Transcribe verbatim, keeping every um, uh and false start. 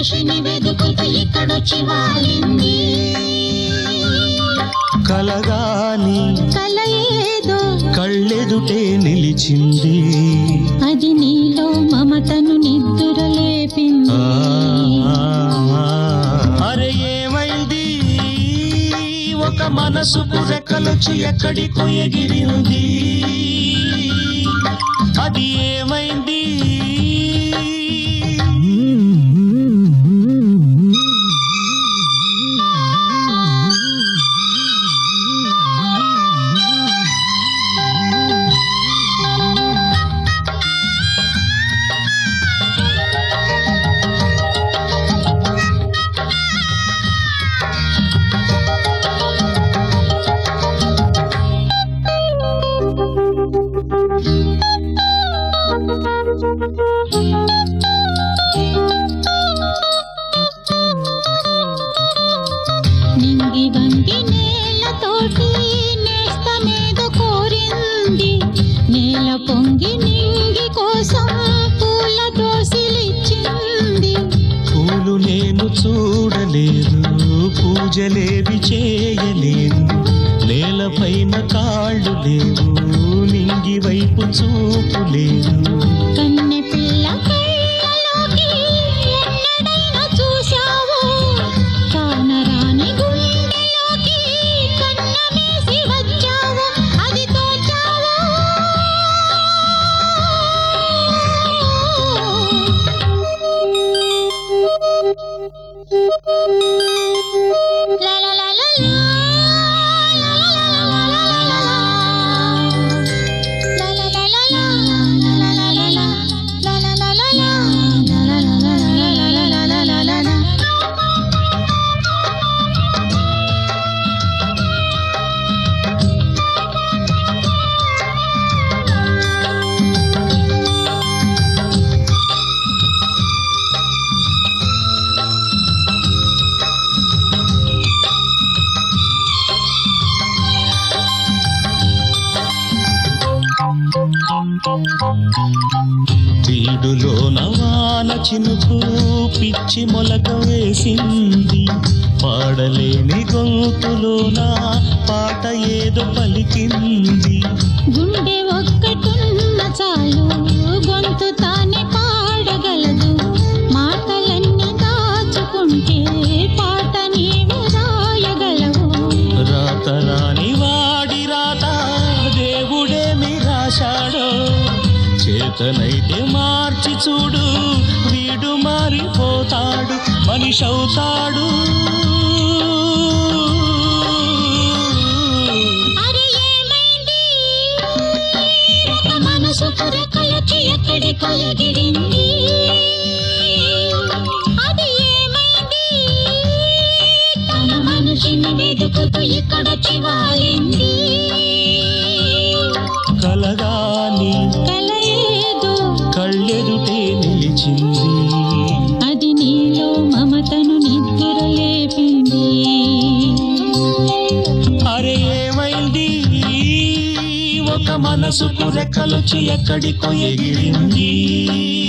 మనిషిని వెతుకుతూ ఇక్కడొచ్చి వాలింది. కలగాని కల ఏదో కళ్ళెదుటే నిలిచింది. అది నీలో మమతను నిద్దురలేపింది. అరే ఏమైంది, ఒక మనసుకు రెక్కలొచ్చి ఎక్కడికో ఎగిరింది. అది ఏమైంది? నింగి వంగి నేలతోటి నేస్తమేదో కోరింది. నేల పొంగి నింగి కోసం పూల దోసిలిచ్చింది. పూలు నేను చూడలేదు, పూజలేవి చేయలేదు. నేలపైన కాళ్ళు లేవు, నింగి వైపు చూపు లేదు. కన్నె పిల్ల కళ్ళలోకి ఎన్నడైనా చూశావు? కానరాని గుండెలోకి కన్న వేసి వచ్చావు. అది తోచావు. లా లా లా లా లా. తీడులో నవాన చినుకు పిచ్చి మొలక వేసింది. పాడలేని గొంతులోన పాట ఏదో పలికింది. గుండె ఒక్కటున్న చాలు గొంతు తానే పాడగలదు. మాటలన్నీ దాచుకుంటే పాట నీవే రాయగలవు. రాత రాని వాడి రాత దేవుడేమి రాశాడో. చేతనైతే మార్చి చూడు, వీడు మారిపోతాడు, మనిషి అవుతాడు. అరే ఏమైంది, ఒక మనసుకు రెక్కలొచ్చి ఎక్కడికో ఎగిరింది. అది ఏమైంది, తన మనిషిని వెతుకుతూ ఇక్కడొచ్చి వాలింది. కలగాని కల ఏదో కళ్ళెదుటే నిలిచింది. అది నీలో మమతను నిద్దురలేపింది. అరే ఏమైంది, ఒక మనసుకు రెక్కలొచ్చి ఎక్కడికో ఎగిరింది.